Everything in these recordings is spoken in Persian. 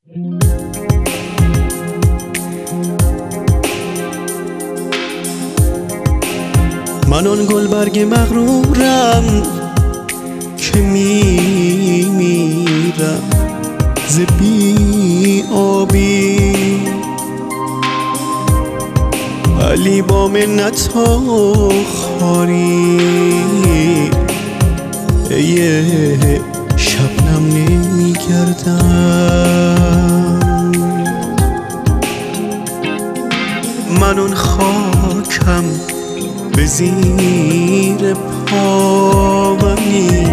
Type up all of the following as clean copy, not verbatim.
من آن گلبرگ مغرورم که میمیرم ز بی آبی، ولی با منت و خواری ای شبنم نمیگردم. من آن خاکم به زیر پاومی،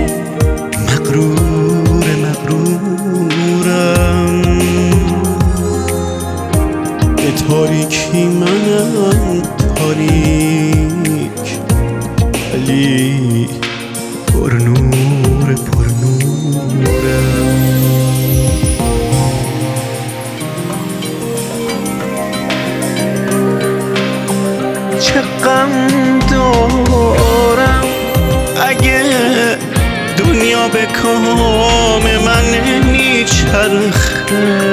مغرورم به تاریکی منم تاریک، ولی پرنورم. چه غم دارم اگه دنیا به کام من نمیچرخه،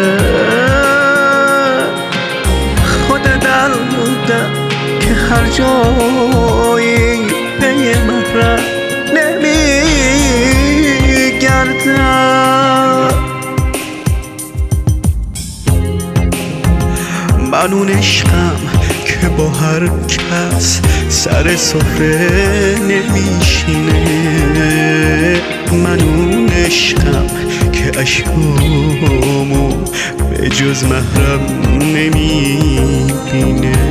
خود دردم که هر جایی پی محرم نمیگردم. من اون عشقم که با هر کس سر سفره نمیشینه، من اون عشقم که اشکامو به جز محرم نمیبینه.